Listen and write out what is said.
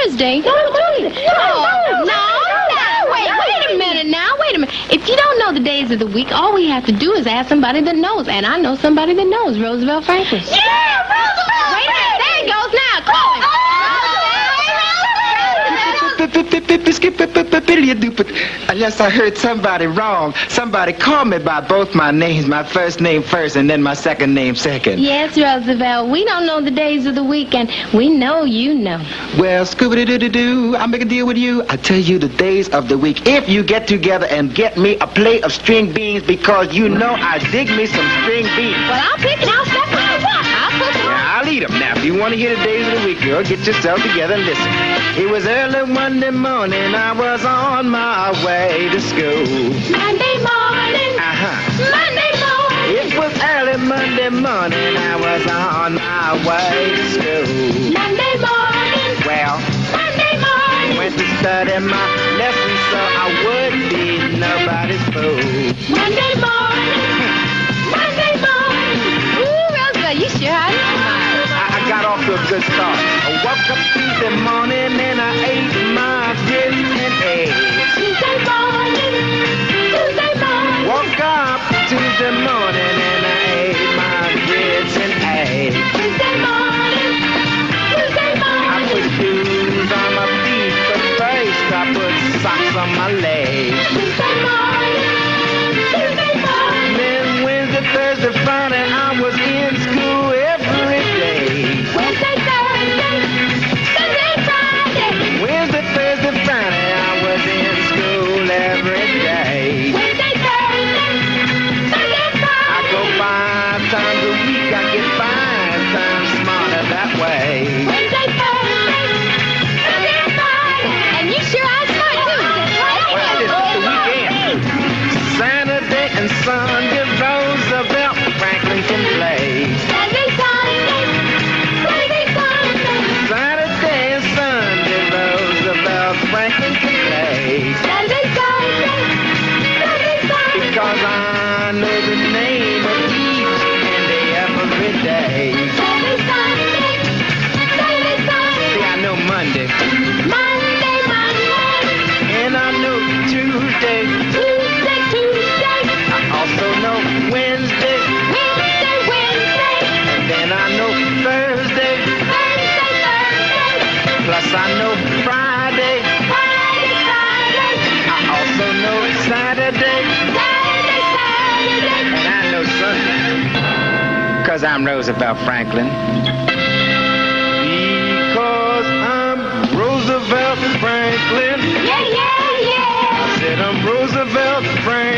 Thursday. Oh, no. Wait a minute now. Wait a minute. If you don't know the days of the week, all we have to do is ask somebody that knows. And I know somebody that knows, Roosevelt Franklin. Yeah, Roosevelt! Wait a minute. There it goes now. Chloe. Unless I heard somebody wrong. Somebody called me by both my names, my first name first and then my second name second. Yes, Roosevelt. We don't know the days of the week, and we know you know. Well, Scooby-Doo-Doo-Doo, I'll make a deal with you. I tell you the days of the week. If you get together and get me a plate of string beans, because you know I dig me some string beans. Well, I'll pick it. I'll step right up. I'll put it on. Yeah, I'll eat them. Now, if you want to hear the days of the week, girl, get yourself together and listen. It was early Monday morning. I was on my way to school. Monday morning. Monday morning. It was early Monday morning. I was on my way to school. Monday morning. Well, Monday morning. went to study my lesson so I wouldn't be nobody's fool. Monday morning. Monday morning. Ooh, Roosevelt, you sure are smart. I got off to a good start. I woke up Tuesday morning and I ate my grits and eggs. Tuesday morning. Tuesday morning. Woke up Tuesday morning and I ate my grits and eggs. Tuesday morning. Tuesday I morning. put shoes on my feet, but first I put socks on my legs. Tuesday morning. Tuesday morning. Then Wednesday, Thursday, Friday, I was in school every day. Wednesday, Thursday. Thursday, Friday. Wednesday, Thursday, Friday, I was in school every day. Wednesday, Thursday. Thursday, Friday. I go 5 times a week, I get 5 times smarter that way. Wednesday, Thursday. Thursday, Friday. And you sure are smart, too. Well, this is the weekend. Saturday and Sunday, Roosevelt Franklin can play. Saturday, Sunday. Saturday, Sunday. Saturday and Sunday, Roosevelt Franklin can play. Saturday, Sunday. Saturday, Sunday. Because I know the name of each and every day. Saturday, Sunday. Saturday, Sunday. See, I know Monday, Monday, Monday. and I know Tuesday. Tuesday, Tuesday. I also know Wednesday, Wednesday, Wednesday. and then I know Thursday. Thursday, Thursday. Plus I know Friday. Friday, Friday. I also know Saturday, Saturday, Saturday. and I know Sunday. Because I'm Roosevelt Franklin. Because I'm Roosevelt Franklin. Yeah, yeah, yeah. I said I'm Roosevelt Franklin.